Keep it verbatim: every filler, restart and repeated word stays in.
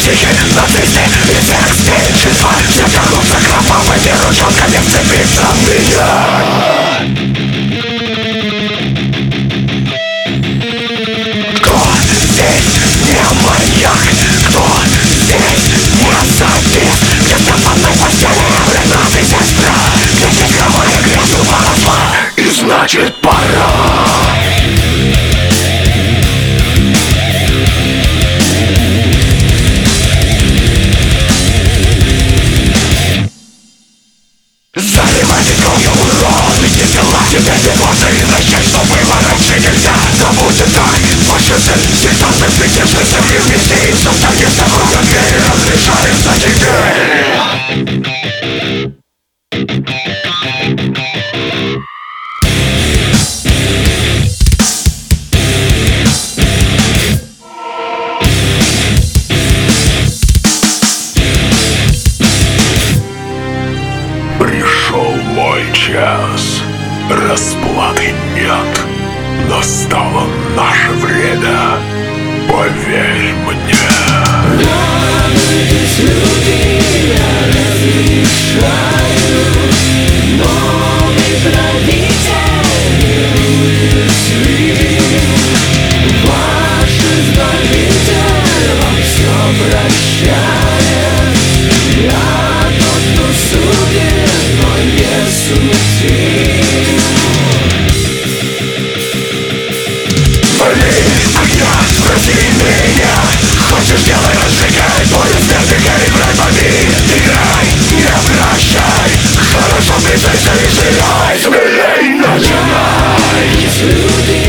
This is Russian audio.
Тихие нацисты и всех меньшинства все тянутся кровавыми ручонками, вцепиться в меня. Кто здесь не маньяк? Кто здесь не садист? Где в капанной постели брата и сестра, где здесь хромая грязью поросла, и значит пора. Заливайте кровью урод, ведь не дела тебе беготы и начать, что было раньше нельзя. Да будет так, больше сын, сектанты притяжется вместе, и все станет с тобой, как двери разрешаются теперь. Пришел мой час, расплаты нет. Настало наше время, поверь мне. Радуйтесь, люди, я разрешаю. Новый правитель уязвим. Ваш избавитель вам все прощает. Я тот, кто судит, но не судим. Блин, огня, спроси меня. Хочешь, делай, разжигай, твой смерть, играй, пробови. Играй, не прощай. Хорошо, признайся и сыграй. Смелей начинай. Люди